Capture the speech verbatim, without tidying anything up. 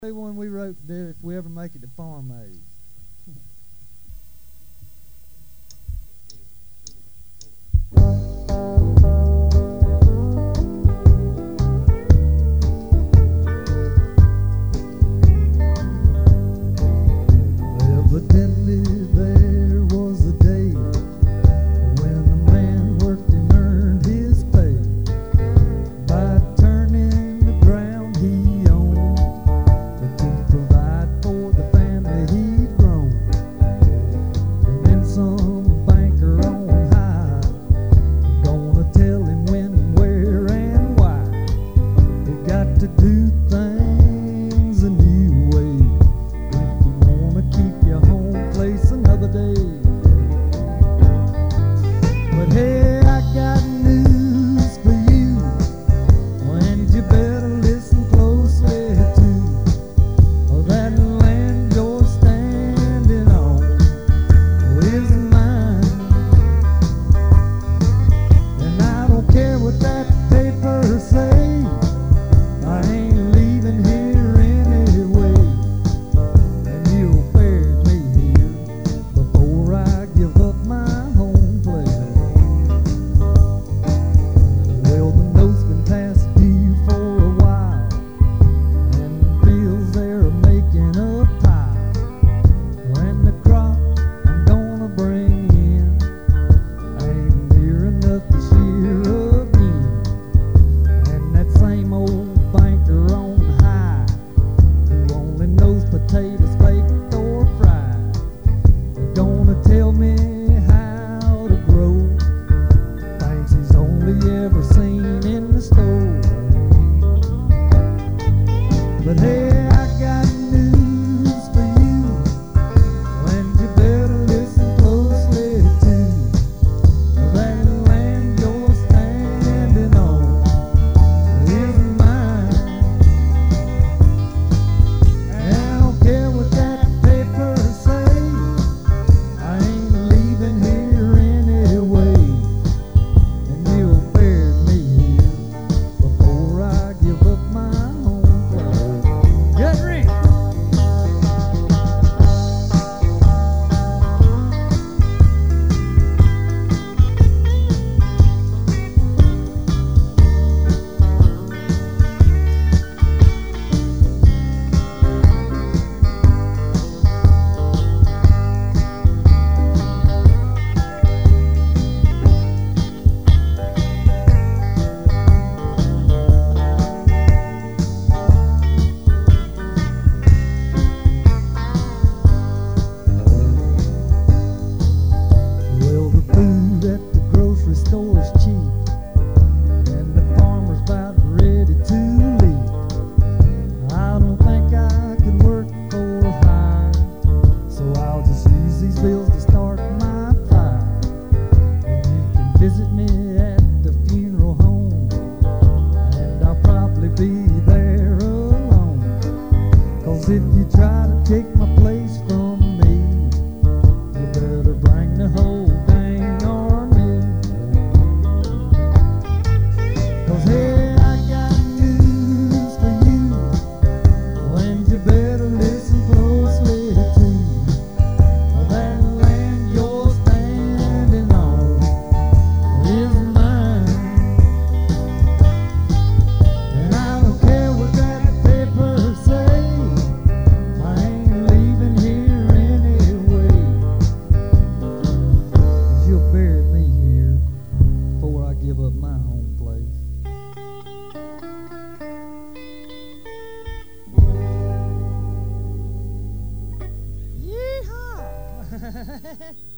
The one we wrote that if we ever make it to Farm Aid. Evidently there was a day when the man worked and earned his pay by turning the ground he owned to provide for the family he'd grown. And then some banker on high gonna tell him when, where, and why he got to do things a new way if you wanna keep your home place another day. But hey, I got news for you, and you better listen closely to that land you're standing on is mine. And I don't care what that paper say, I ain't leaving here anyway. And you'll bury me here before I give up my home place. Well, the note's been past due for a while, and the fields they're making a pile. When the crop I'm gonna bring in ain't near enough this year again. And that same old banker on high, who only knows potatoes baked or fried, is gonna tell me how to grow things he's only ever seen in the store. But hey, I got news for you, and you better listen closely to that land you're standing on is mine. And I don't care what that paper say, I ain't leaving here anyway. And you'll bury me here before I give up my home place. Get ready. Well, the food at the grocery store's cheap, and the farmer's about ready to leave. I don't think I could work for hire, so I'll just use these bills to start my fire. And you can visit me at the funeral home, and I'll probably be there alone. 'Cause if you try to take my place from me, you better bring the whole dang army. 'Cause hey, I got news for you, and you better listen closely to that land you're standing on is mine. And I don't care what that paper say, I ain't leaving here anyway. 'Cause you'll bury me here before I give up my home place. Yeehaw!